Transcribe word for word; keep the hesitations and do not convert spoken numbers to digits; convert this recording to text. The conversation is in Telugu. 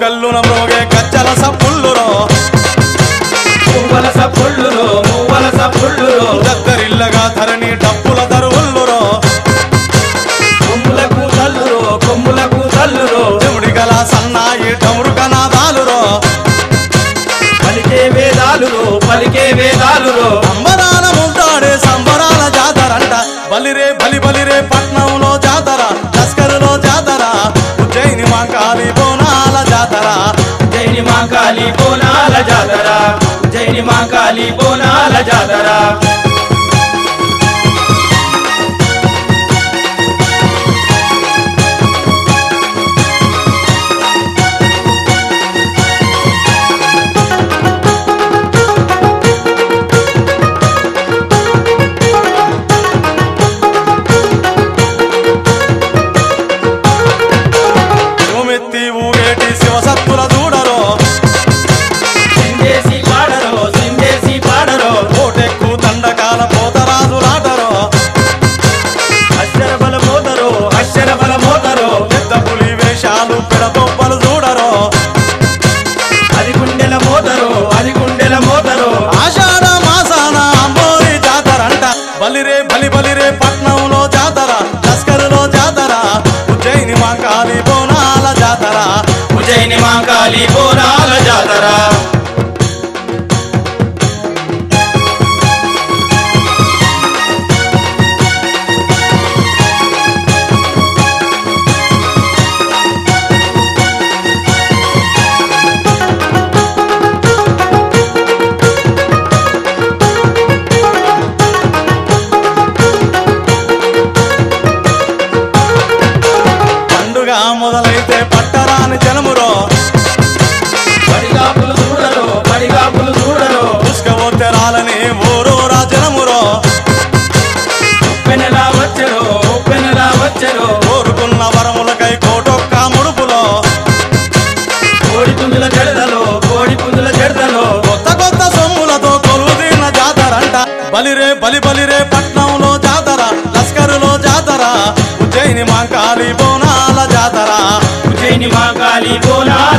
గల్లున మ్రోగే గజ్జల సప్పుళ్ళురో మువ్వల సప్పుళ్ళురో మువ్వల సప్పుళ్ళురో దద్దరిల్లగా ధరణి డప్పుల దరువుల్లురో కొమ్ములకు తల్లురో కొమ్ములకు తల్లురో చెముడి గల సన్నాయి డమురుకనాదాలురో పలికే వేదాలురో పలికే వేదాలురో అంబరాల ముంటాడే సంబరాల జాతరంట బలిరే బలి బలిరే పట్నంలో జాతర లస్కరులో జాతర ఉజ్జయిని మాంకాళి బోనాల జాతర జైని మాంకాళి బోనాల జాతర జైని మాంకాళి బోనాల జాతర భూమెత్తి ఊగేటి శివసత్తుల దూడరో సిందేసి పాడరో సిందేసి పాడరో కోటెక్కు దండకాల పోతరాజులాటరో అక్షర బల మోదరో అక్షర బల మోదరో పెద్ద పులి వేషాలు పిడబొబ్బలు చూడరో అది గుండెల మోదరో అది గుండెల మోదరో ఆషాఢ మాసాన అంబోరి జాతరంట బలిరే బలి బలిరే పట్నంలో జాతర లస్కరులో జాతర ఉజ్జయిని మాంకాళి బోనాల జాతర ఉజ్జయిని మాంకాళి బోనాల జాతర పండుగ మొదలైతే పట్టరాని జనమురో పడిగాపులు చూడరో పడిగాపులు చూడరో పుష్కవోత్తరాలని ఊరూరా జనమురో ఉప్పెనలా వచ్చరో ఉప్పెనలా వచ్చరో కోరుకున్న వరములకై కోటొక్క ముడుపులో కోడి పుంజుల జడదలో కోడి పుంజుల జడదలో కొత్త కొత్త సొమ్ములతో కొలువుదీన జాతరంట బలిరే బలి బలిరే పట్నంలో జాతర లస్కరులో జాతర ఉజ్జయిని మాంకాళి బోనాల జాతర ఉజ్జయిని మాంకాళి బోనాల